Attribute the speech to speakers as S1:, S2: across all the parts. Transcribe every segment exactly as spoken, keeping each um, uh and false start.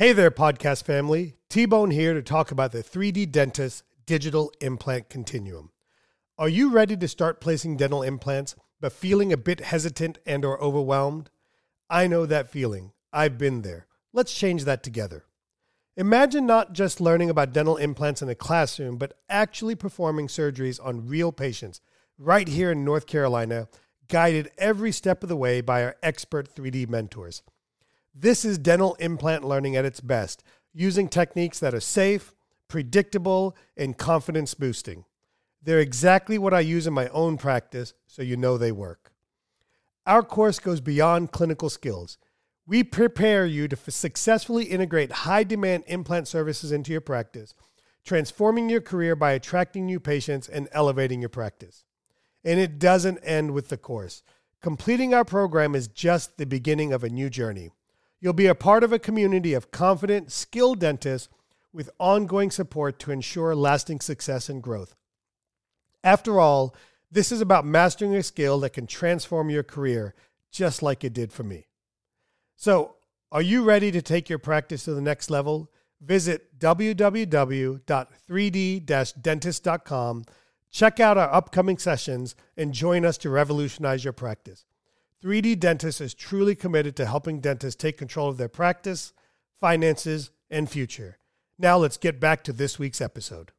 S1: Hey there, podcast family. T-Bone here to talk about the three D Dentist Digital Implant Continuum. Are you ready to start placing dental implants, but feeling a bit hesitant and or overwhelmed? I know that feeling. I've been there. Let's change that together. Imagine not just learning about dental implants in a classroom, but actually performing surgeries on real patients right here in North Carolina, guided every step of the way by our expert three D mentors. This is dental implant learning at its best, using techniques that are safe, predictable, and confidence boosting. They're exactly what I use in my own practice, so you know they work. Our course goes beyond clinical skills. We prepare you to f- successfully integrate high-demand implant services into your practice, transforming your career by attracting new patients and elevating your practice. And it doesn't end with the course. Completing our program is just the beginning of a new journey. You'll be a part of a community of confident, skilled dentists with ongoing support to ensure lasting success and growth. After all, this is about mastering a skill that can transform your career, just like it did for me. So, are you ready to take your practice to the next level? Visit w w w dot three d dash dentist dot com, check out our upcoming sessions, and join us to revolutionize your practice. three D Dentist is truly committed to helping dentists take control of their practice, finances, and future. Now let's get back to this week's episode.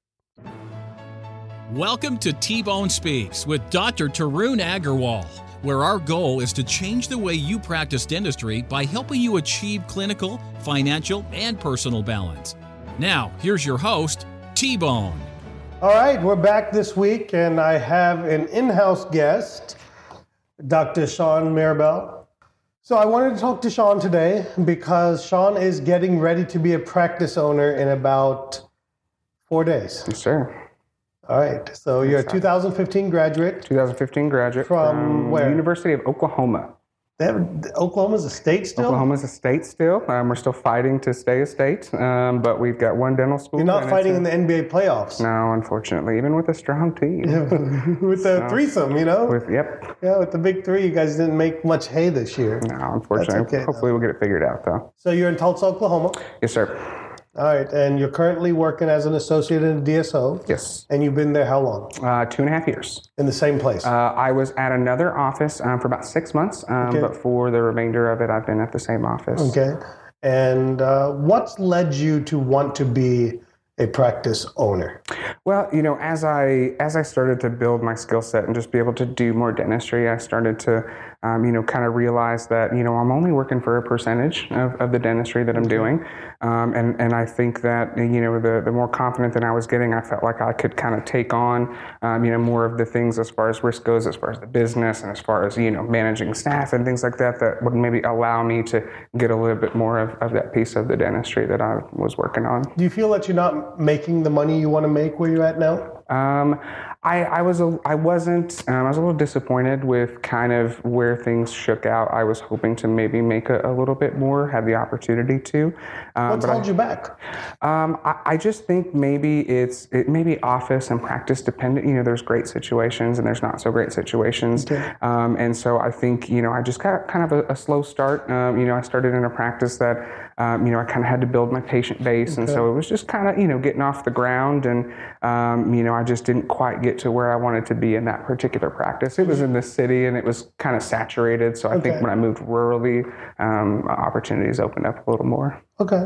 S2: Welcome to T-Bone Speaks with Doctor Tarun Agarwal, where our goal is to change the way you practice dentistry by helping you achieve clinical, financial, and personal balance. Now, here's your host, T-Bone.
S1: All right, we're back this week, and I have an in-house guest, Doctor Sean Mirabel. So I wanted to talk to Sean today because Sean is getting ready to be a practice owner in about four days.
S3: Yes, sir.
S1: All right. So you're a two thousand fifteen graduate.
S3: twenty fifteen graduate
S1: from,
S3: from
S1: where?
S3: University of Oklahoma.
S1: They have, Oklahoma's a state still?
S3: Oklahoma's a state still. Um, we're still fighting to stay a state, um, but we've got one dental school.
S1: You're not fighting a, in the N B A playoffs.
S3: No, unfortunately, even with a strong team.
S1: Yeah, with the so, threesome, you know?
S3: With, yep.
S1: Yeah, with the big three, you guys didn't make much hay this year.
S3: No, unfortunately. Okay, Hopefully
S1: though.
S3: We'll get it figured out, though.
S1: So you're in Tulsa, Oklahoma?
S3: Yes, sir.
S1: All right, and you're currently working as an associate in a D S O?
S3: Yes.
S1: And you've been there how long?
S3: Uh, two and a half years.
S1: In the same place?
S3: Uh, I was at another office um, for about six months, um, okay. but for the remainder of it, I've been at the same office.
S1: Okay. And uh, what's led you to want to be a practice owner?
S3: Well, you know, as I as I started to build my skill set and just be able to do more dentistry, I started to, um, you know, kind of realize that, you know, I'm only working for a percentage of, of the dentistry that I'm doing. Um, and, and I think that, you know, the, the more confident that I was getting, I felt like I could kind of take on, um, you know, more of the things as far as risk goes, as far as the business and as far as, you know, managing staff and things like that, that would maybe allow me to get a little bit more of, of that piece of the dentistry that I was working on.
S1: Do you feel that you're not making the money you want to make where you're at now?
S3: Um, I, I was a, I wasn't um, I was a little disappointed with kind of where things shook out. I was hoping to maybe make a, a little bit more, have the opportunity to. Um,
S1: What's held
S3: I,
S1: you back?
S3: Um, I, I just think maybe it's it maybe office and practice dependent. You know, there's great situations and there's not so great situations.
S1: Okay.
S3: Um, and so I think, you know, I just got kind of a, a slow start. Um, you know, I started in a practice that. Um, you know, I kind of had to build my patient base, okay. and so it was just kind of, you know, getting off the ground, and, um, you know, I just didn't quite get to where I wanted to be in that particular practice. It was in the city, and it was kind of saturated, so I okay. think when I moved rurally, um, opportunities opened up a little more.
S1: Okay.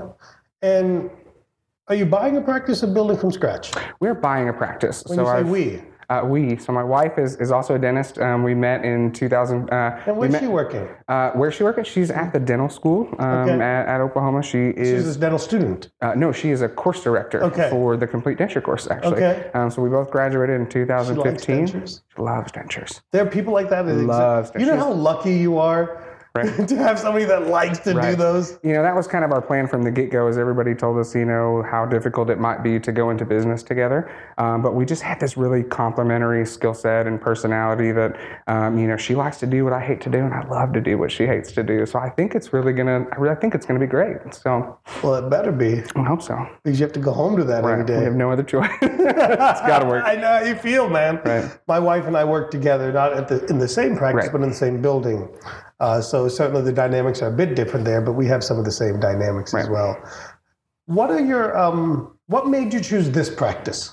S1: And are you buying a practice or building from scratch?
S3: We're buying a practice.
S1: When
S3: so
S1: you say
S3: I've,
S1: we?
S3: Uh, we. So my wife is, is also a dentist. Um, we met in two thousand. Uh,
S1: and where's
S3: met,
S1: she working?
S3: Uh, where's she working? She's at the dental school um,
S1: okay.
S3: at, at Oklahoma. She is.
S1: She's a dental student?
S3: Uh, no, she is a course director
S1: okay.
S3: for the complete denture course, actually.
S1: Okay.
S3: Um, so we both graduated in two thousand fifteen.
S1: She likes dentures?
S3: She loves dentures.
S1: There are people like that. that
S3: loves
S1: dentures. You know how lucky you are? Right. to have somebody that likes to right. do those.
S3: You know, that was kind of our plan from the get-go, is everybody told us, you know, how difficult it might be to go into business together. Um, but we just had this really complementary skill set and personality that, um, you know, she likes to do what I hate to do, and I love to do what she hates to do. So I think it's really going to, I really think it's going to be great. So.
S1: Well, it better be.
S3: I hope so.
S1: Because you have to go home to that
S3: right.
S1: every day.
S3: We have no other choice. It's got to work.
S1: I know how you feel, man.
S3: Right.
S1: My wife and I work together, not at the in the same practice,
S3: right.
S1: but in the same building. Uh, so certainly the dynamics are a bit different there, but we have some of the same dynamics right. as well. What are your, um, what made you choose this practice?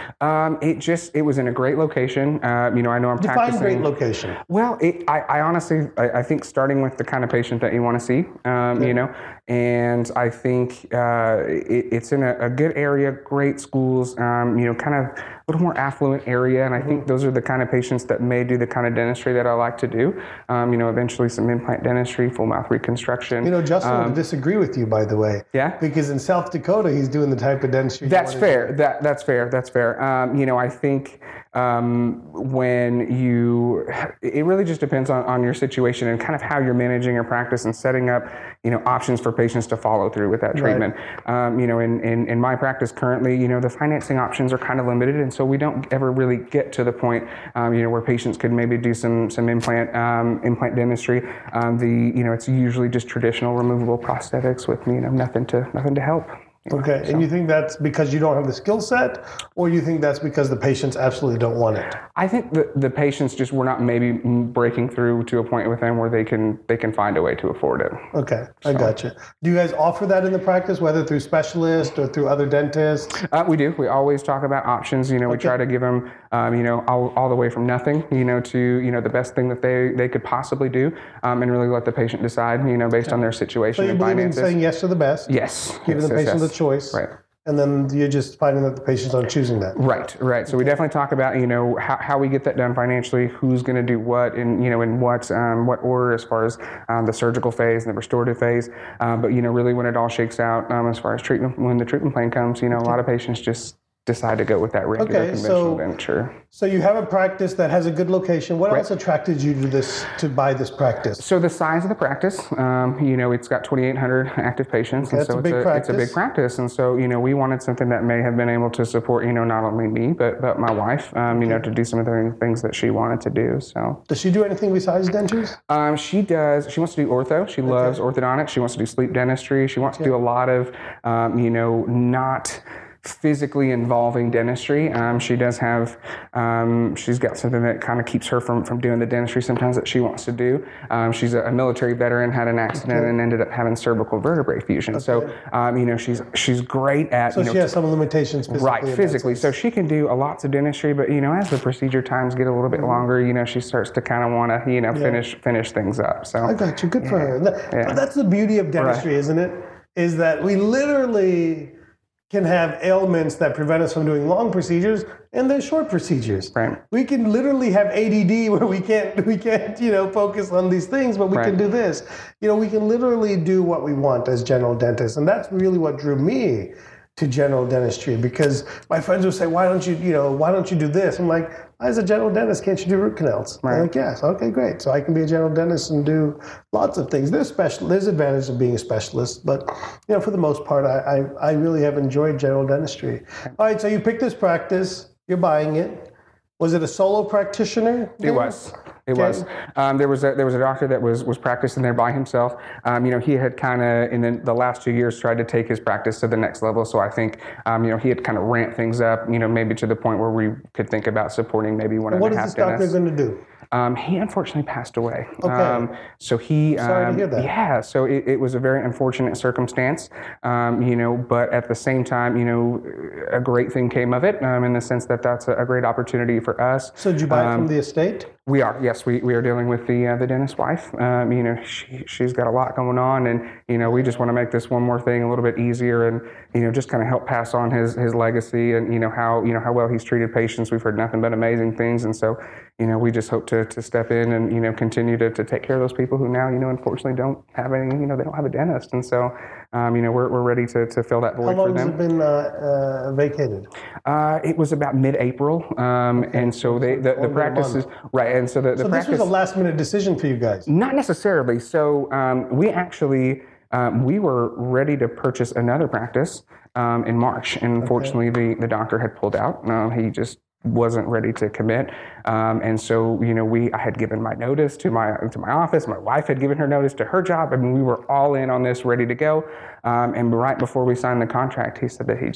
S3: Um, it just, it was in a great location. Uh, you know, I know I'm
S1: Define
S3: practicing.
S1: Great location.
S3: Well, it, I, I honestly, I, I think starting with the kind of patient that you want to see, um, okay. you know, and I think uh, it, it's in a, a good area, great schools, um, you know, kind of a little more affluent area. And I mm-hmm. think those are the kind of patients that may do the kind of dentistry that I like to do. Um, you know, eventually some implant dentistry, full mouth reconstruction.
S1: You know, Justin
S3: um,
S1: would disagree with you, by the way.
S3: Yeah?
S1: Because in South Dakota, he's doing the type of dentistry.
S3: That's fair. That, that's fair. That's fair. Um, you know, I think um, when you, it really just depends on, on your situation and kind of how you're managing your practice and setting up, you know, options for patients to follow through with that treatment. Right. Um, you know, in, in, in my practice currently, you know, the financing options are kind of limited, and so we don't ever really get to the point, um, you know, where patients could maybe do some some implant um, implant dentistry. Um, the you know, it's usually just traditional removable prosthetics with you know nothing to nothing to help.
S1: Okay, so. And you think that's because you don't have the skill set, or you think that's because the patients absolutely don't want it?
S3: I think the, the patients just were not maybe breaking through to a point with them where they can they can find a way to afford it.
S1: Okay, I so. Gotcha. Do you guys offer that in the practice, whether through specialists or through other dentists?
S3: Uh, we do. We always talk about options. You know, we okay. try to give them, um, you know, all, all the way from nothing, you know, to you know the best thing that they, they could possibly do, um, and really let the patient decide, you know, based okay. on their situation
S1: so
S3: and finances.
S1: So you believe in saying yes to the best?
S3: Yes.
S1: Giving
S3: yes,
S1: the patient
S3: yes, yes.
S1: the choice.
S3: Right.
S1: And then you're just finding that the patients aren't choosing that.
S3: Right, right. So okay. we definitely talk about, you know, how, how we get that done financially, who's going to do what, and you know, in what um, what order as far as um, the surgical phase and the restorative phase. Um, but you know, really when it all shakes out, um, as far as treatment, when the treatment plan comes, you know, okay. a lot of patients just decide to go with that regular okay, conventional
S1: so,
S3: denture.
S1: So you have a practice that has a good location. What
S3: right.
S1: else attracted you to this to buy this practice?
S3: So the size of the practice, um, you know, it's got twenty-eight hundred active patients,
S1: okay,
S3: and so
S1: a
S3: it's, a, it's a big practice. And so, you know, we wanted something that may have been able to support, you know, not only me but but my wife, um, okay. you know, to do some of the things that she wanted to do. So
S1: does she do anything besides dentures?
S3: Um, she does. She wants to do ortho. She okay. loves orthodontics. She wants to do sleep dentistry. She wants okay. to do a lot of, um, you know, not physically involving dentistry. Um, she does have, um, she's got something that kind of keeps her from, from doing the dentistry sometimes that she wants to do. Um, she's a, a military veteran, had an accident okay. and ended up having cervical vertebrae fusion. Okay. So, um, you know, she's she's great at,
S1: so
S3: you know,
S1: she has some limitations physically.
S3: Right, physically. So she can do a lots of dentistry, but, you know, as the procedure times get a little bit mm-hmm. longer, you know, she starts to kind of want to, you know, yeah. finish finish things up. So
S1: I got you. Good
S3: yeah.
S1: for her. That, yeah. That's the beauty of dentistry, right. isn't it? Is that we literally can have ailments that prevent us from doing long procedures, and they're short procedures.
S3: Right. We
S1: can literally have A D D where we can't, we can't, you know, focus on these things, but we right. can do this. You know, we can literally do what we want as general dentists, and that's really what drew me to general dentistry, because my friends would say, "Why don't you, you know, why don't you do this?" I'm like, "As a general dentist, can't you do root canals?" Right. I'm like, "Yes, okay, great." So I can be a general dentist and do lots of things. There's special, there's advantages of being a specialist, but you know, for the most part, I, I, I really have enjoyed general dentistry. All right, so you picked this practice, you're buying it. Was it a solo practitioner?
S3: It was. It okay. was. Um, there was a there was a doctor that was was practicing there by himself. Um, you know, he had kind of in the, the last two years tried to take his practice to the next level. So I think um, you know he had kind of ramped things up. You know, maybe to the point where we could think about supporting maybe one and a half dentists.
S1: What is this doctor going to do?
S3: Um, he unfortunately passed away.
S1: Okay.
S3: Um, so he.
S1: Sorry
S3: um,
S1: to hear that.
S3: Yeah. So it, it was a very unfortunate circumstance. Um, you know, but at the same time, you know, a great thing came of it um, in the sense that that's a, a great opportunity for us.
S1: So did you buy it
S3: um,
S1: from the estate?
S3: We are, yes. We, we are dealing with the uh, the dentist's wife. Um, you know, she she's got a lot going on, and you know, we just want to make this one more thing a little bit easier, and you know, just kind of help pass on his his legacy, and you know how you know how well he's treated patients. We've heard nothing but amazing things, and so you know, we just hope to to step in and you know continue to, to take care of those people who now you know unfortunately don't have any you know they don't have a dentist, and so um, you know we're we're ready to, to fill that void for them.
S1: How long has it been uh, uh, vacated?
S3: Uh, it was about mid-April, um,
S1: okay.
S3: and so they the, the practice is right. And so the, the
S1: so
S3: practice,
S1: this was a last-minute decision for you guys?
S3: Not necessarily. So um, we actually, um, we were ready to purchase another practice um, in March. And unfortunately, okay. the, the doctor had pulled out. Uh, he just wasn't ready to commit. Um, and so, you know, we, I had given my notice to my, to my office. My wife had given her notice to her job. I mean, we were all in on this, ready to go. Um, and right before we signed the contract, he said that he just,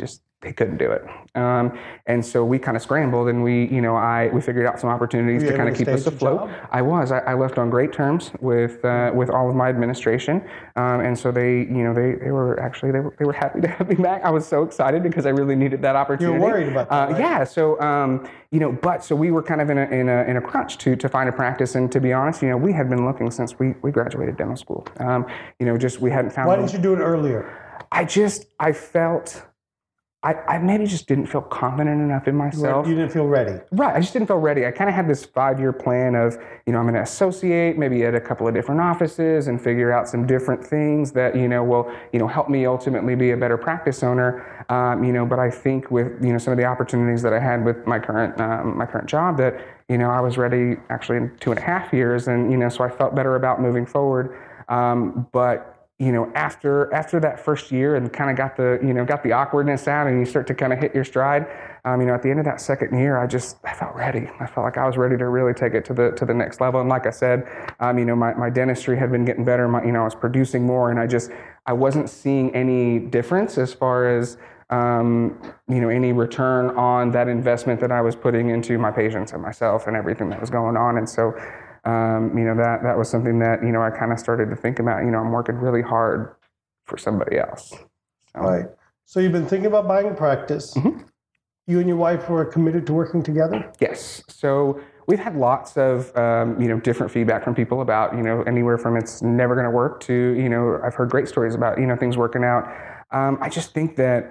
S3: they couldn't do it. Um, and so we kind of scrambled, and we, you know, I we figured out some opportunities to kind of keep us afloat. I was. I, I left on great terms with uh, with all of my administration, um, and so they, you know, they, they were actually they were they were happy to have me back. I was so excited because I really needed that opportunity.
S1: You're worried about that,
S3: uh,
S1: right?
S3: Yeah. So, um, you know, but so we were kind of in a in a in a crunch to to find a practice, and to be honest, you know, we had been looking since we we graduated dental school. Um, you know, just we hadn't found.
S1: Why didn't you do it earlier?
S3: I just I felt. I, I maybe just didn't feel confident enough in myself.
S1: You didn't feel ready.
S3: Right, I just didn't feel ready. I kind of had this five-year plan of, you know, I'm going to associate maybe at a couple of different offices and figure out some different things that, you know, will, you know, help me ultimately be a better practice owner. Um, you know, but I think with, you know, some of the opportunities that I had with my current um, my current job that, you know, I was ready actually in two and a half years, and you know, so I felt better about moving forward. Um, but you know, after after that first year and kind of got the, you know, got the awkwardness out and you start to kind of hit your stride, um, you know, at the end of that second year, I just, I felt ready. I felt like I was ready to really take it to the to the next level. And like I said, um, you know, my, my dentistry had been getting better. My, you know, I was producing more, and I just, I wasn't seeing any difference as far as, um, you know, any return on that investment that I was putting into my patients and myself and everything that was going on. And so, Um, you know, that that was something that, you know, I kind of started to think about. You know, I'm working really hard for somebody else. So.
S1: Right. So you've been thinking about buying a practice.
S3: Mm-hmm.
S1: You and your wife were committed to working together?
S3: Yes. So we've had lots of, um, you know, different feedback from people about, you know, anywhere from it's never going to work to, you know, I've heard great stories about, you know, things working out. Um, I just think that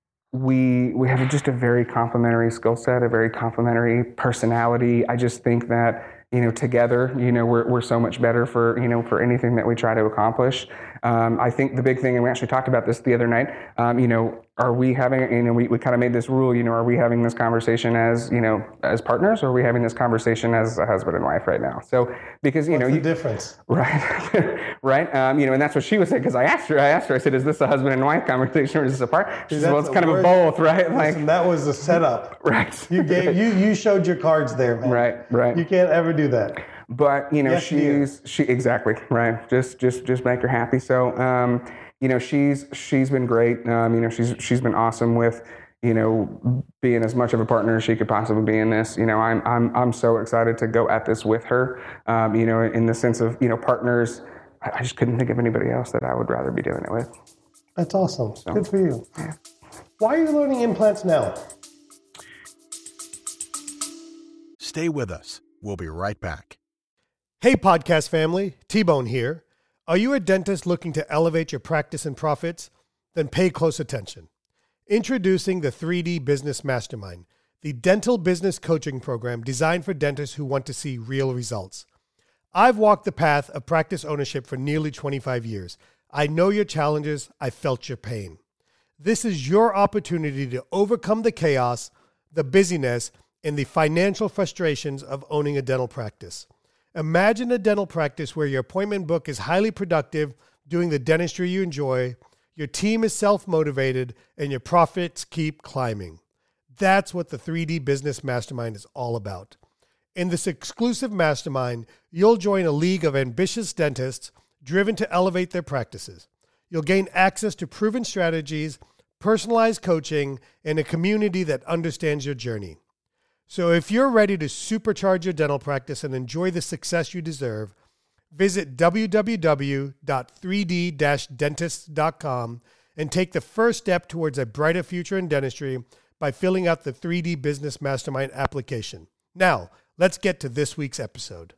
S3: we we have just a very complementary skill set, a very complementary personality. I just think that, you know, together, you know, we're we're so much better for, you know, for anything that we try to accomplish. Um, I think the big thing, and we actually talked about this the other night, um, you know, are we having, you know, we, we kind of made this rule, you know, are we having this conversation as, you know, as partners, or are we having this conversation as a husband and wife right now? So, because, you
S1: What's
S3: know,
S1: the
S3: you,
S1: difference?
S3: Right, right. Um, you know, and that's what she would say, because I asked her, I asked her, I said, is this a husband and wife conversation, or is this a part? She
S1: Dude,
S3: said, well, it's kind
S1: worst.
S3: of a both, right?
S1: Listen, like, that was the setup.
S3: Right.
S1: You gave, you you showed your cards there, man.
S3: Right, right.
S1: You can't ever do that.
S3: But, you know,
S1: yes,
S3: she's, she, exactly, right. Just, just, just make her happy. So, um, you know, she's, she's been great. Um, you know, she's, she's been awesome with, you know, being as much of a partner as she could possibly be in this. You know, I'm, I'm, I'm so excited to go at this with her. Um, you know, in the sense of, you know, partners, I, I just couldn't think of anybody else that I would rather be doing it with.
S1: That's awesome.
S3: So,
S1: good for you.
S3: Yeah.
S1: Why are you learning implants now?
S4: Stay with us. We'll be right back.
S1: Hey, podcast family, T-Bone here. Are you a dentist looking to elevate your practice and profits? Then pay close attention. Introducing the three D Business Mastermind, the dental business coaching program designed for dentists who want to see real results. I've walked the path of practice ownership for nearly twenty-five years. I know your challenges. I felt your pain. This is your opportunity to overcome the chaos, the busyness, and the financial frustrations of owning a dental practice. Imagine a dental practice where your appointment book is highly productive, doing the dentistry you enjoy, your team is self-motivated, and your profits keep climbing. That's what the three D Business Mastermind is all about. In this exclusive mastermind, you'll join a league of ambitious dentists driven to elevate their practices. You'll gain access to proven strategies, personalized coaching, and a community that understands your journey. So if you're ready to supercharge your dental practice and enjoy the success you deserve, visit w w w dot three d dash dentist dot com and take the first step towards a brighter future in dentistry by filling out the three D Business Mastermind application. Now, let's get to this week's episode.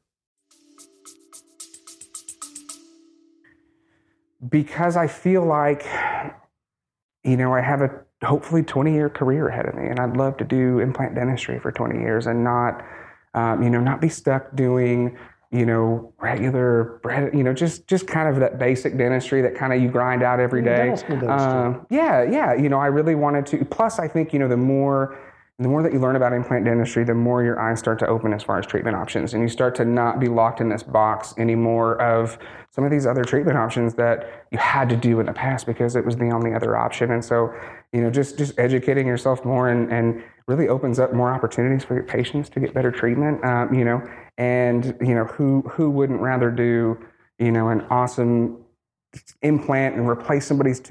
S3: Because I feel like, you know, I have a hopefully twenty-year career ahead of me, and I'd love to do implant dentistry for twenty years and not, um, you know, not be stuck doing, you know, regular, you know, just just kind of that basic dentistry that kind of you grind out every day. Um, yeah, yeah. You know, I really wanted to. Plus, I think, you know, the more the more that you learn about implant dentistry, the more your eyes start to open as far as treatment options, and you start to not be locked in this box anymore of some of these other treatment options that you had to do in the past because it was the only other option. And so, you know, just just educating yourself more and, and really opens up more opportunities for your patients to get better treatment. Um, you know, and you know, who who wouldn't rather do, you know, an awesome implant and replace somebody's tooth,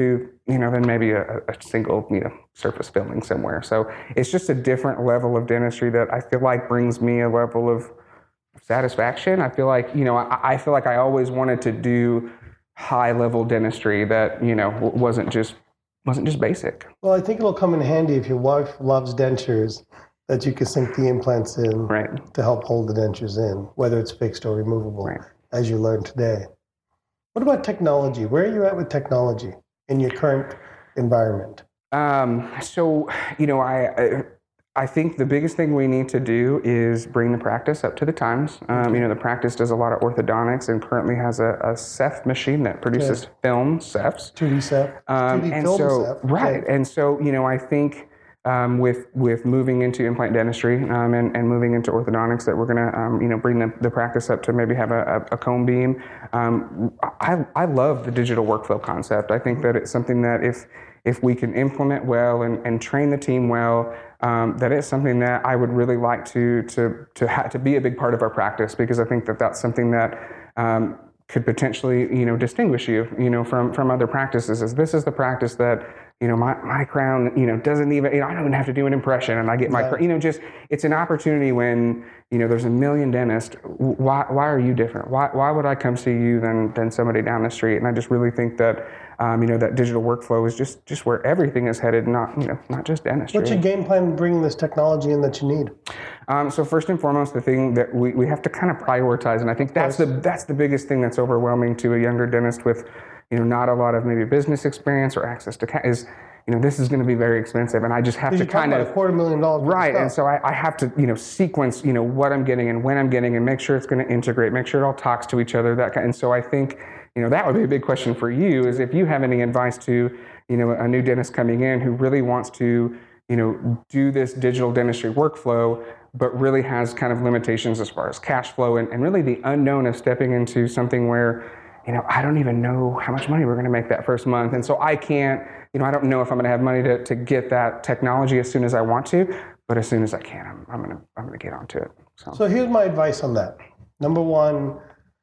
S3: you know, than maybe a, a single, you know, surface filling somewhere. So it's just a different level of dentistry that I feel like brings me a level of satisfaction. I feel like, you know, I, I feel like I always wanted to do high level dentistry that, you know, wasn't just wasn't just basic.
S1: Well, I think it'll come in handy if your wife loves dentures, that you can sink the implants in
S3: right.
S1: to help hold the dentures in, whether it's fixed or removable,
S3: right. as
S1: you learned today. What about technology? Where are you at with technology in your current environment?
S3: Um, so, you know, I, I I think the biggest thing we need to do is bring the practice up to the times. Um, you know, the practice does a lot of orthodontics and currently has a, a Ceph machine that produces
S1: okay.
S3: film Cephs.
S1: two D Ceph.
S3: Um,
S1: two D
S3: and
S1: film
S3: so,
S1: Ceph.
S3: right.
S1: Okay.
S3: And so, you know, I think um, with with moving into implant dentistry um, and, and moving into orthodontics, that we're going to, um, you know, bring the, the practice up to maybe have a, a, a cone beam. Um, I, I love the digital workflow concept. I think that it's something that if if we can implement well and, and train the team well, um, that is something that I would really like to to to ha- to be a big part of our practice, because I think that that's something that um, could potentially, you know, distinguish you, you know, from from other practices. Is this is the practice that, you know, my, my crown, you know, doesn't even, you know, I don't even have to do an impression and I get my,
S1: right.
S3: you know, just, it's an opportunity when, you know, there's a million dentists. Why why are you different? Why why would I come see you than than somebody down the street? And I just really think that, um, you know, that digital workflow is just, just where everything is headed, not, you know, not just dentistry.
S1: What's your game plan bringing this technology in that you need?
S3: Um, so first and foremost, the thing that we, we have to kind of prioritize, and I think that's the that's the biggest thing that's overwhelming to a younger dentist with, you know, not a lot of maybe business experience or access to ca- is, you know, this is going to be very expensive, and I just have to kind of
S1: a quarter million dollars.
S3: Right, and so I, I have to, you know, sequence, you know, what I'm getting and when I'm getting, and make sure it's going to integrate, make sure it all talks to each other. That kind, and so I think, you know, that would be a big question for you, is if you have any advice to, you know, a new dentist coming in who really wants to, you know, do this digital dentistry workflow, but really has kind of limitations as far as cash flow and, and really the unknown of stepping into something where, you know, I don't even know how much money we're going to make that first month, and so I can't. You know, I don't know if I'm going to have money to, to get that technology as soon as I want to, but as soon as I can, I'm, I'm going to I'm going to get onto it. So.
S1: so here's my advice on that. Number one,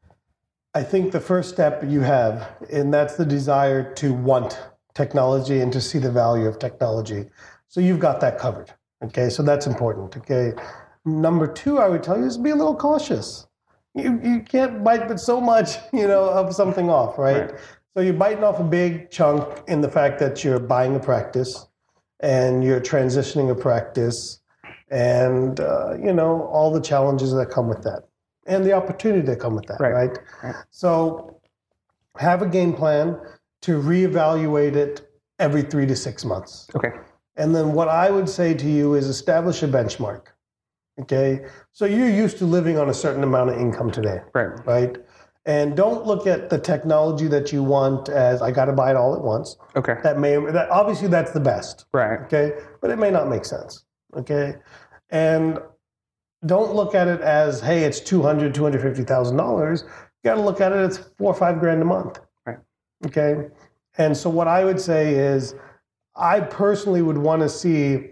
S1: I think the first step you have, and that's the desire to want technology and to see the value of technology. So you've got that covered. Okay, so that's important. Okay. Number two, I would tell you is be a little cautious. You you can't bite but so much, you know, of something off, right? right. So you're biting off a big chunk in the fact that you're buying a practice and you're transitioning a practice and, uh, you know, all the challenges that come with that and the opportunity that come with that, right. right? right? So have a game plan to reevaluate it every three to six months.
S3: Okay.
S1: And then what I would say to you is establish a benchmark, okay? So you're used to living on a certain amount of income today,
S3: right?
S1: right? And don't look at the technology that you want as I got to buy it all at once.
S3: Okay.
S1: That may that obviously that's the best.
S3: Right.
S1: Okay. But it may not make sense. Okay. And don't look at it as, hey, it's two hundred thousand dollars, two hundred fifty thousand dollars. You got to look at it as four or five grand a month.
S3: Right.
S1: Okay. And so what I would say is, I personally would want to see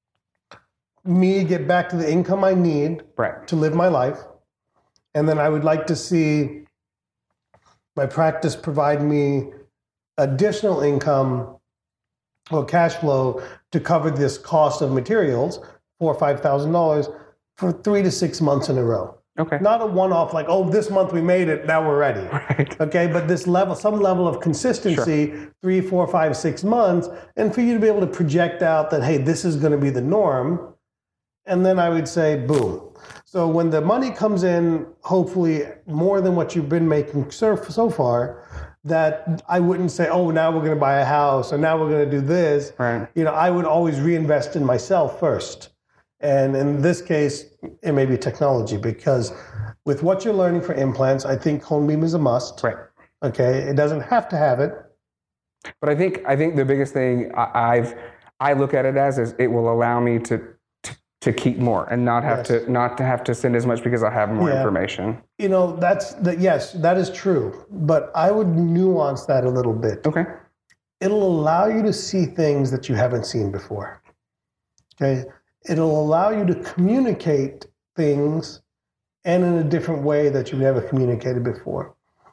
S1: me get back to the income I need
S3: right.
S1: to live my life, and then I would like to see my practice provide me additional income or cash flow to cover this cost of materials, four or five thousand dollars, for three to six months in a row.
S3: Okay.
S1: Not a one-off like, oh, this month we made it, now we're ready.
S3: Right.
S1: Okay, but this level, some level of consistency, sure. three, four, five, six months, and for you to be able to project out that, hey, this is going to be the norm, and then I would say, boom. So when the money comes in, hopefully more than what you've been making so, so far, that I wouldn't say, oh, now we're going to buy a house, or now we're going to do this.
S3: Right.
S1: You know, I would always reinvest in myself first. And in this case, it may be technology, because with what you're learning for implants, I think cone beam is a must.
S3: Right.
S1: Okay. It doesn't have to have it.
S3: But I think I think the biggest thing I, I've I look at it as is it will allow me to to, to keep more and not have yes. to not to have to send as much because I have more yeah. information.
S1: You know, that's the, yes, that is true. But I would nuance that a little bit.
S3: Okay.
S1: It'll allow you to see things that you haven't seen before. Okay. It'll allow you to communicate things and in a different way that you've never communicated before.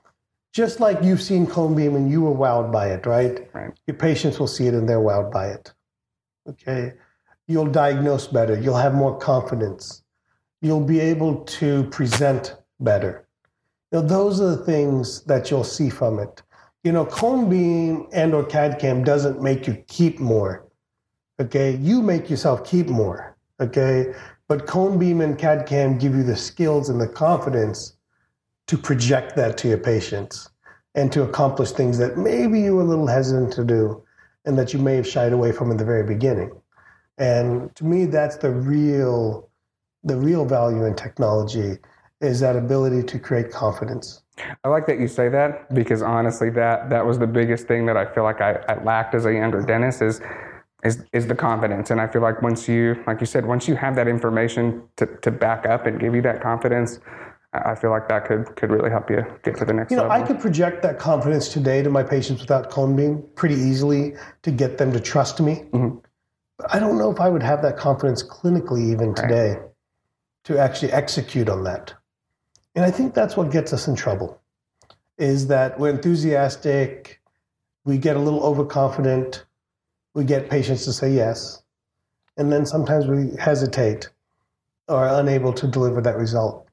S1: just like you've seen cone beam and you were wowed by it, right?
S3: Right.
S1: Your patients will see it and they're wowed by it. Okay. You'll diagnose better. You'll have more confidence. You'll be able to present better. You know, those are the things that you'll see from it. You know, cone beam and or C A D C A M doesn't make you keep more. Okay. You make yourself keep more. Okay. But cone beam and C A D C A M give you the skills and the confidence to project that to your patients and to accomplish things that maybe you were a little hesitant to do and that you may have shied away from in the very beginning. And to me, that's the real, the real value in technology, is that ability to create confidence.
S3: I like that you say that, because honestly, that that was the biggest thing that I feel like I, I lacked as a younger dentist is, is is the confidence. And I feel like once you, like you said, once you have that information to, to back up and give you that confidence, I feel like that could could really help you get to the next
S1: you know,
S3: level.
S1: I could project that confidence today to my patients without cone beam pretty easily to get them to trust me.
S3: Mm-hmm.
S1: But I don't know if I would have that confidence clinically even today right. to actually execute on that. And I think that's what gets us in trouble, is that we're enthusiastic, we get a little overconfident, we get patients to say yes, and then sometimes we hesitate or are unable to deliver that result.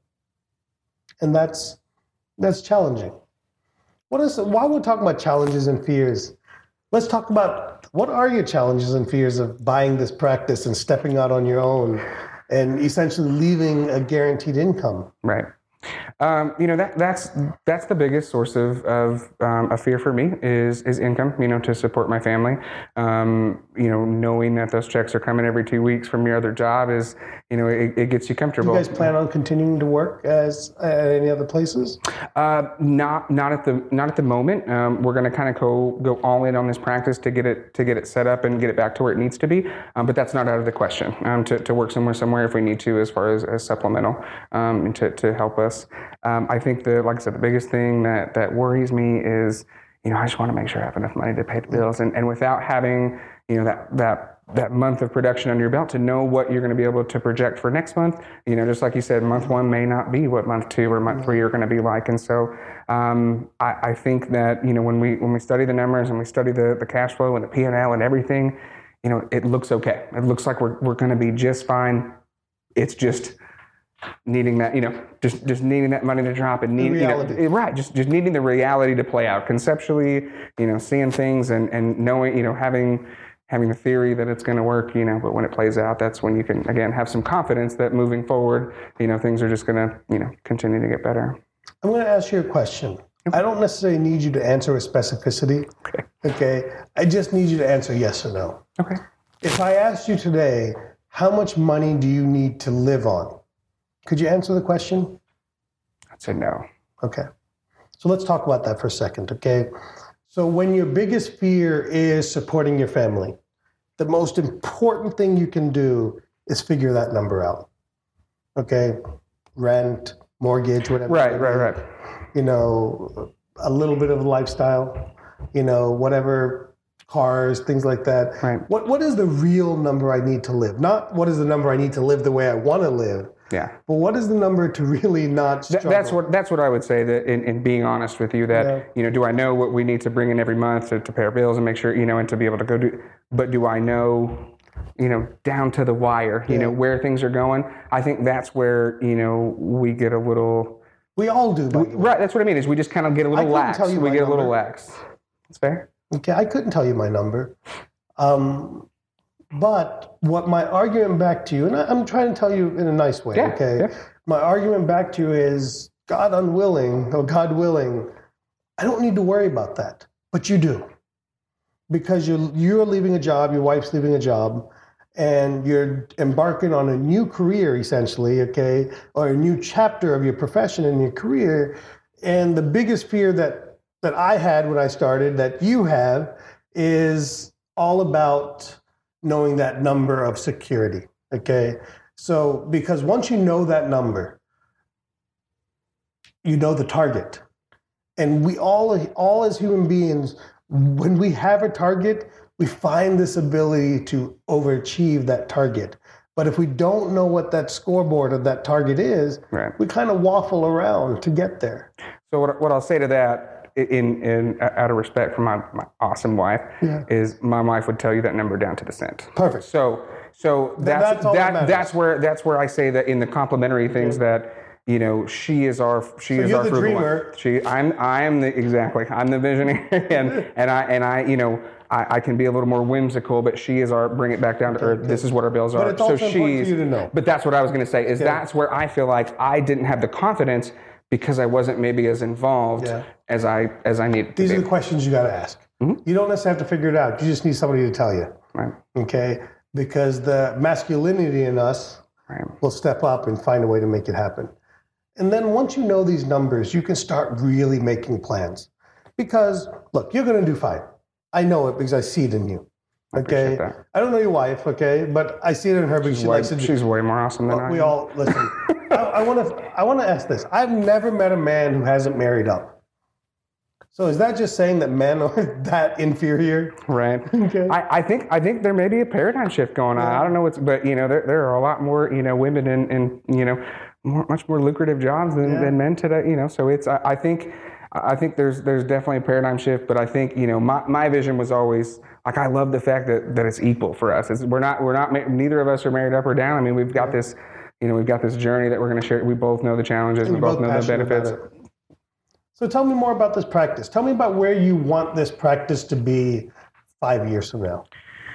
S1: And that's that's challenging. What is while we're talking about challenges and fears, let's talk about what are your challenges and fears of buying this practice and stepping out on your own and essentially leaving a guaranteed income.
S3: Right. Um, you know, that that's that's the biggest source of, of um, a fear for me is is income, you know, to support my family. Um, you know, knowing that those checks are coming every two weeks from your other job is, you know, it, it gets you comfortable.
S1: Do you guys plan on continuing to work as at any other places?
S3: Uh, not not at the not at the moment. Um, we're going to kind of go go all in on this practice to get it to get it set up and get it back to where it needs to be. Um, but that's not out of the question. Um, to, to work somewhere somewhere if we need to, as far as, as supplemental, um, and to to help us. Um, I think the, like I said, the biggest thing that, that worries me is, you know, I just want to make sure I have enough money to pay the bills, and, and without having, you know, that that that month of production under your belt to know what you're going to be able to project for next month. You know, just like you said, month one may not be what month two or month three are going to be like, and so um, I, I think that, you know, when we when we study the numbers and we study the, the cash flow and the P and L and everything, you know, it looks okay. It looks like we're we're going to be just fine. It's just needing that, you know, just just needing that money to drop and need, you know, right, just just needing the reality to play out conceptually, you know, seeing things and, and knowing, you know, having having the theory that it's going to work, you know, but when it plays out, that's when you can, again, have some confidence that moving forward, you know, things are just going to, you know, continue to get better.
S1: I'm going to ask you a question. I don't necessarily need you to answer with specificity, okay? okay? I just need you to answer yes or no.
S3: Okay.
S1: If I asked you today, how much money do you need to live on? Could you answer the question?
S3: I'd say no.
S1: Okay. So let's talk about that for a second, okay? So when your biggest fear is supporting your family, the most important thing you can do is figure that number out, okay? Rent, mortgage, whatever.
S3: Right, right, right.
S1: You know, a little bit of lifestyle, you know, whatever, cars, things like that.
S3: Right.
S1: What What is the real number I need to live? Not what is the number I need to live the way I want to live.
S3: Yeah.
S1: But what is the number to really not struggle?
S3: That's what that's what I would say, that in, in being honest with you, that, yeah. you know, do I know what we need to bring in every month to, to pay our bills and make sure, you know, and to be able to go do, but do I know, you know, down to the wire, you yeah. know, where things are going? I think that's where, you know, we get a little...
S1: We all do, by
S3: we, Right, that's what I mean, is we just kind of get a little lax. We get
S1: number.
S3: a little lax. That's fair.
S1: Okay, I couldn't tell you my number. Um... But what my argument back to you, and I'm trying to tell you in a nice way,
S3: yeah,
S1: okay?
S3: Yeah.
S1: My argument back to you is, God unwilling, or God willing, I don't need to worry about that. But you do. Because you're, you're leaving a job, your wife's leaving a job, and you're embarking on a new career, essentially, okay? Or a new chapter of your profession and your career. And the biggest fear that, that I had when I started, that you have, is all about knowing that number of security, okay? So, because once you know that number, you know the target. And we all, all as human beings, when we have a target, we find this ability to overachieve that target. But if we don't know what that scoreboard of that target is,
S3: right.
S1: we kind of waffle around to get there.
S3: So what, what I'll say to that in, in out of respect for my, my awesome wife,
S1: Yeah.
S3: is my wife would tell you that number down to the cent.
S1: Perfect.
S3: So so that's
S1: that's all that
S3: that,
S1: matters.
S3: that's where that's where I say that in the complementary things that, you know, she is our she
S1: So
S3: is
S1: you're
S3: our
S1: the
S3: frugal
S1: dreamer.
S3: one. She I'm I am the exactly I'm the visionary and and I and I you know I, I can be a little more whimsical, but she is our bring it back down to earth. This is what our bills
S1: But
S3: are.
S1: it's also
S3: so
S1: important for
S3: she's
S1: you to know.
S3: But that's what I was going to say is
S1: Yeah.
S3: that's where I feel like I didn't have the confidence because I wasn't maybe as involved
S1: Yeah.
S3: as I as I needed to
S1: These
S3: be.
S1: are the questions you got to ask. You don't necessarily have to figure it out. You just need somebody to tell you.
S3: Right.
S1: Okay? Because the masculinity in us
S3: Right.
S1: will step up and find a way to make it happen. And then once you know these numbers, you can start really making plans. Because, look, you're going to do fine. I know it because I see it in you. Okay?
S3: appreciate that.
S1: I don't know your wife, okay? But I see it in her because she
S3: Way-
S1: likes to do
S3: she's way more awesome than I
S1: We
S3: am.
S1: all, listen, I want to I want to ask this. I've never met a man who hasn't married up. So is that just saying that men are that inferior?
S3: Right.
S1: Okay.
S3: I, I think I think there may be a paradigm shift going on. I don't know what's, but you know, there there are a lot more you know women in, in you know more, much more lucrative jobs than,
S1: Yeah.
S3: than men today. You know, so it's I, I think I think there's there's definitely a paradigm shift. But I think you know my, my vision was always like I love the fact that, that it's equal for us. It's, we're not we're not ma- neither of us are married up or down. I mean, we've got this you know we've got this journey that we're going to share. We both know the challenges.
S1: And
S3: We
S1: you're
S3: both know the
S1: passionate about
S3: benefits.
S1: it. So tell me more about this practice. Tell me about where you want this practice to be five years from now.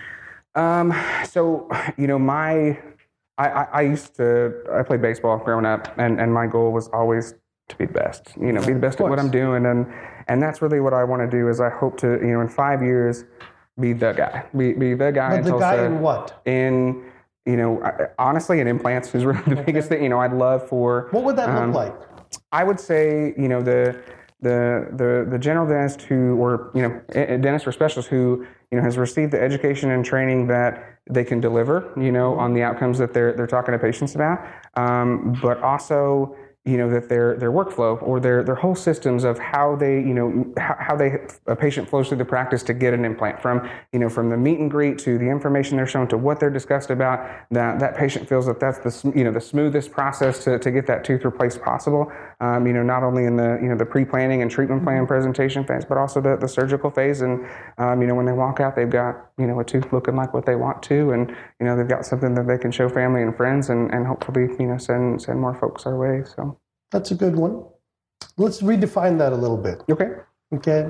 S3: Um, so, you know, my, I, I, I used to, I played baseball growing up, and, and my goal was always to be the best, you know, be the best at what I'm doing. And, and that's really what I want to do is I hope to, you know, in five years, be the guy, be, be the guy
S1: But
S3: in
S1: the
S3: Tulsa.
S1: guy in what?
S3: In, you know, I- honestly, in implants is really the biggest thing, you know, I'd love for.
S1: What would that
S3: um,
S1: look like?
S3: I would say, you know, the the the the general dentist who, or you know, a a dentist or specialist who, you know, has received the education and training that they can deliver, you know, on the outcomes that they're they're talking to patients about, um, but also, you know, that their their workflow or their their whole systems of how they, you know, how, how they a patient flows through the practice to get an implant, from, you know, from the meet and greet to the information they're shown to what they're discussed about, that that patient feels that that's the sm- you know the smoothest process to, to get that tooth replaced possible. Um, you know, not only in the you know the pre-planning and treatment plan presentation phase, but also the, the surgical phase. And um, you know, when they walk out, they've got you know a tooth looking like what they want to, and you know they've got something that they can show family and friends, and, and hopefully you know send send more folks our way. So
S1: That's a good one. Let's redefine that a little bit.
S3: okay,
S1: Okay.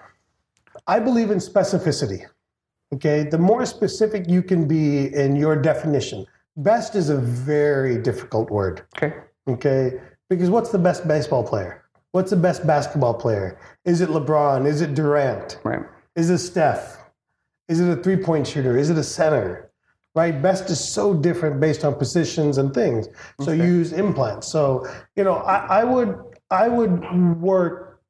S1: I believe in specificity. Okay. The more specific you can be in your definition, best is a very difficult word.
S3: okay,
S1: Okay. Because what's the best baseball player? What's the best basketball player? Is it LeBron? Is it Durant?
S3: right.
S1: Is it Steph? Is it a three-point shooter? Is it a center? Right? Best is so different based on positions and things. So
S3: Okay.
S1: use implants. So, you know, I, I would I would work.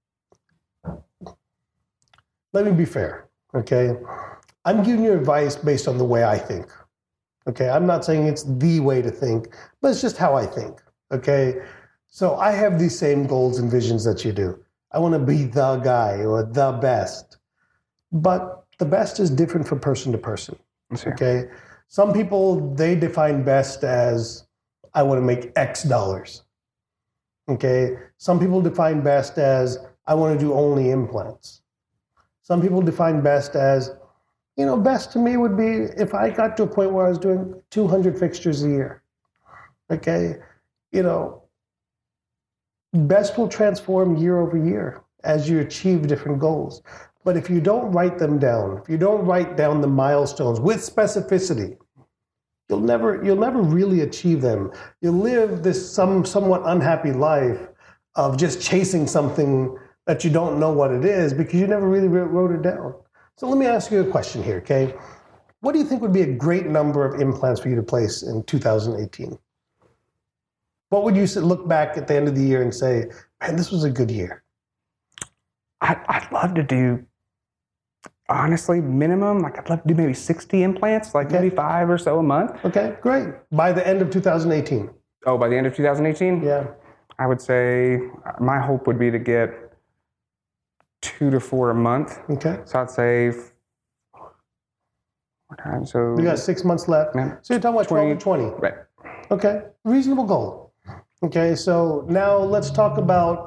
S1: Let me be fair. Okay. I'm giving you advice based on the way I think. Okay. I'm not saying it's the way to think, but it's just how I think. Okay. So I have these same goals and visions that you do. I want to be the guy or the best. But the best is different from person to person.
S3: Let's see.
S1: Okay. Some people, they define best as, I want to make X dollars. Okay. Some people define best as, I want to do only implants. Some people define best as, you know, best to me would be if I got to a point where I was doing two hundred fixtures a year. Okay. You know, best will transform year over year as you achieve different goals. But if you don't write them down, if you don't write down the milestones with specificity, you'll never you'll never really achieve them. You'll live this some somewhat unhappy life of just chasing something that you don't know what it is because you never really wrote it down. So let me ask you a question here, okay? What do you think would be a great number of implants for you to place in two thousand eighteen? What would you look back at the end of the year and say, man, this was a good year?
S3: I, I'd love to do, honestly, minimum, like I'd love to do maybe sixty implants, like
S1: Okay.
S3: maybe five or so a month.
S1: Okay, great. By the end of two thousand eighteen.
S3: Oh, by the end of two thousand eighteen?
S1: Yeah.
S3: I would say my hope would be to get two to four a month.
S1: Okay.
S3: So I'd say four times. So
S1: We got six months left.
S3: Yeah.
S1: So you're talking about twelve to twenty.
S3: Right.
S1: Okay. Reasonable goal. Okay, so now let's talk about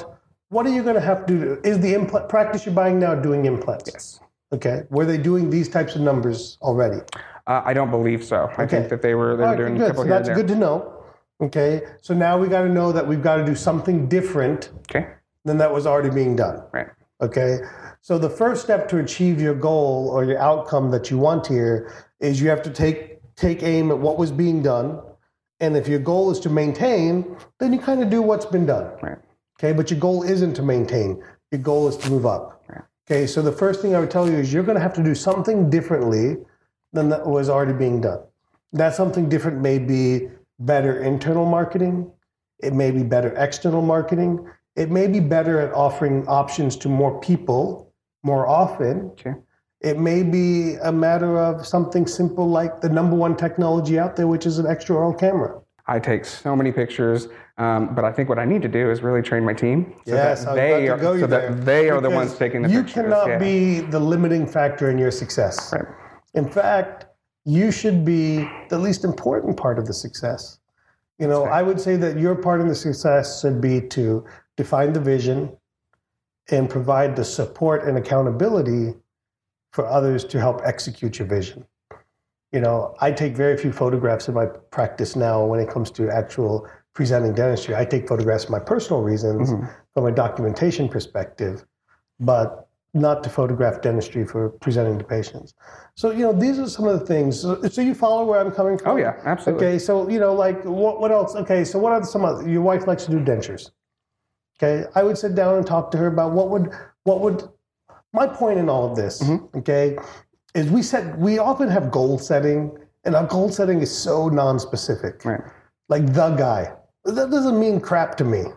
S1: what are you going to have to do? Is the implant practice you're buying now doing implants?
S3: Yes.
S1: Okay. Were they doing these types of numbers already?
S3: Uh, I don't believe so. I
S1: Okay.
S3: think that they were they
S1: All
S3: were
S1: right,
S3: doing
S1: good.
S3: a couple
S1: So
S3: here
S1: that's
S3: and there.
S1: good to know. Okay. So now we got to know that we've got to do something different
S3: Okay.
S1: than that was already being done.
S3: Right.
S1: Okay. So the first step to achieve your goal or your outcome that you want here is you have to take take aim at what was being done. And if your goal is to maintain, then you kind of do what's been done.
S3: Right.
S1: Okay. But your goal isn't to maintain. Your goal is to move up.
S3: Right.
S1: Okay. So the first thing I would tell you is you're going to have to do something differently than that was already being done. That something different may be better internal marketing. It may be better external marketing. It may be better at offering options to more people more often.
S3: Okay.
S1: It may be a matter of something simple like the number one technology out there, which is an extraoral camera.
S3: I take so many pictures, um, but I think what I need to do is really train my team so
S1: Yes,
S3: that
S1: I was
S3: they
S1: about
S3: are
S1: to go
S3: so
S1: you
S3: that
S1: there.
S3: they are the
S1: Because
S3: ones taking the
S1: you
S3: pictures.
S1: cannot
S3: yeah.
S1: be the limiting factor in your success.
S3: Right.
S1: In fact, you should be the least important part of the success. You know,
S3: fair.
S1: I would say that your part in the success should be to define the vision and provide the support and accountability for others to help execute your vision. You know, I take very few photographs in my practice now when it comes to actual presenting dentistry. I take photographs for my personal reasons,
S3: Mm-hmm.
S1: from a documentation perspective, but not to photograph dentistry for presenting to patients. So, you know, these are some of the things. So, so you follow where I'm coming from?
S3: Oh yeah, absolutely.
S1: Okay, so, you know, like, what, what else? Okay, so what are some other, your wife likes to do dentures. Okay, I would sit down and talk to her about what would, what would, my point in all of this,
S3: Mm-hmm.
S1: okay, is we set, we often have goal setting, and our goal setting is so non-specific.
S3: Right.
S1: Like the guy. That doesn't mean crap to me,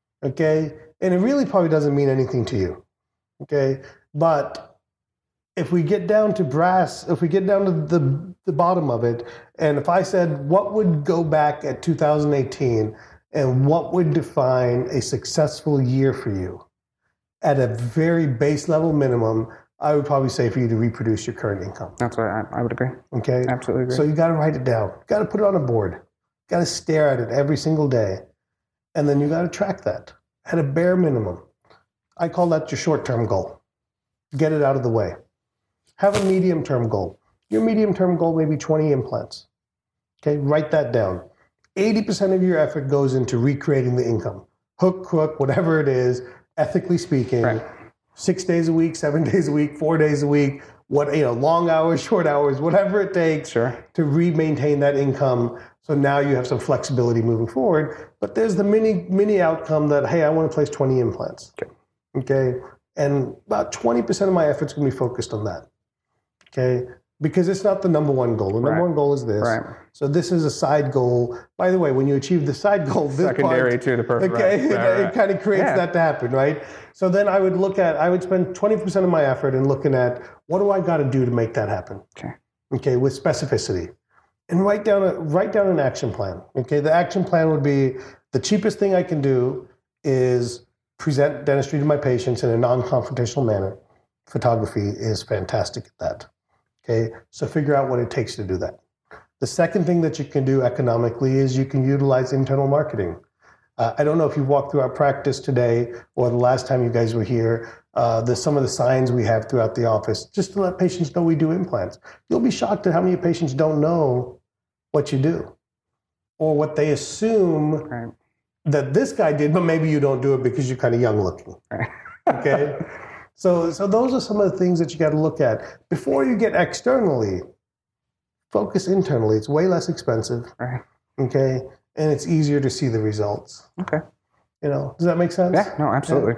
S1: okay? And it really probably doesn't mean anything to you, okay? But if we get down to brass, if we get down to the, the bottom of it, and if I said, what would go back at two thousand eighteen and what would define a successful year for you, at a very base level minimum, I would probably say for you to reproduce your current income,
S3: That's what I, I would agree.
S1: okay?
S3: Absolutely agree.
S1: So you got to write it down. You got to put it on a board. You got to stare at it every single day. And then you got to track that at a bare minimum. I call that your short-term goal. Get it out of the way. Have a medium-term goal. Your medium-term goal may be twenty implants. Okay, write that down. eighty percent of your effort goes into recreating the income. Hook, crook, whatever it is, ethically speaking,
S3: Right.
S1: six days a week, seven days a week, four days a week, what, you know, long hours, short hours, whatever it takes
S3: Sure.
S1: to re-maintain that income. So now you have some flexibility moving forward. But there's the mini mini outcome that, hey, I want to place twenty implants.
S3: Okay.
S1: Okay. And about twenty percent of my efforts going to be focused on that. Okay. Because it's not the number one goal. The number
S3: Right.
S1: one goal is this.
S3: Right.
S1: So this is a side goal. By the way, when you achieve the side goal, this
S3: Secondary
S1: part,
S3: to the person.
S1: okay,
S3: Right. Right,
S1: it
S3: right.
S1: kind of creates
S3: Yeah.
S1: that to happen, right? So then I would look at, I would spend twenty percent of my effort in looking at what do I got to do to make that happen?
S3: Okay.
S1: Okay, with specificity. And write down a write down an action plan. Okay, the action plan would be the cheapest thing I can do is present dentistry to my patients in a non-confrontational manner. Photography is fantastic at that. Okay, so figure out what it takes to do that. The second thing that you can do economically is you can utilize internal marketing. Uh, I don't know if you walked through our practice today or the last time you guys were here. Uh, there's some of the signs we have throughout the office just to let patients know we do implants. You'll be shocked at how many patients don't know what you do or what they assume
S3: Right.
S1: that this guy did, but maybe you don't do it because you're kind of young looking.
S3: Right.
S1: Okay? So, so those are some of the things that you got to look at. Before you get externally, focus internally. It's way less expensive.
S3: Right.
S1: Okay? And it's easier to see the results.
S3: Okay.
S1: You know, does that make sense?
S3: Yeah. No. Absolutely.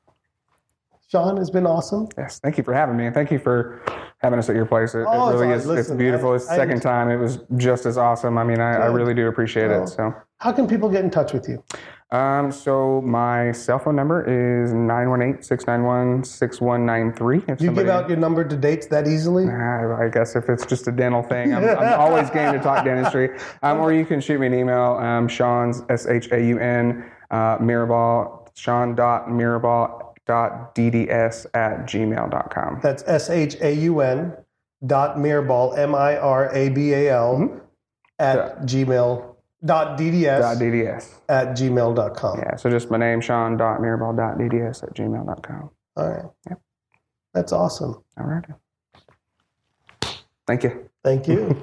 S1: Sean, it's been awesome.
S3: Yes. Thank you for having me, and thank you for having us at your place. It,
S1: Oh,
S3: it
S1: it's
S3: really
S1: all-
S3: is.
S1: listen,
S3: it's beautiful.
S1: I-
S3: It's the
S1: I-
S3: second time. It was just as awesome. I mean, I, I
S1: Good.
S3: really do appreciate
S1: Well,
S3: it. So.
S1: How can people get in touch with you?
S3: Um, so my cell phone number is nine one eight, six nine one, six one nine three. If
S1: You
S3: somebody,
S1: give out your number to dates that easily?
S3: I I guess if it's just a dental thing, I'm, I'm always game to talk dentistry. Um, or you can shoot me an email, um, Sean's, S H A U N, uh, Mirabal, Sean dot Mirabal dot D D S at gmail dot com.
S1: That's S H A U N dot Mirabal, M I R A B A L,
S3: Mm-hmm.
S1: at gmail Dot DDS.
S3: Dot DDS.
S1: At gmail dot com.
S3: Yeah, so just my name, Sean dot mirabal dot DDS at gmail dot com.
S1: All right.
S3: Yep.
S1: That's awesome.
S3: All right. Thank you.
S1: Thank you.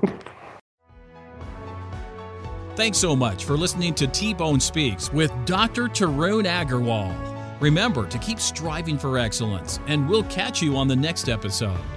S2: Thanks so much for listening to T-Bone Speaks with Doctor Tarun Agarwal. Remember to keep striving for excellence, and we'll catch you on the next episode.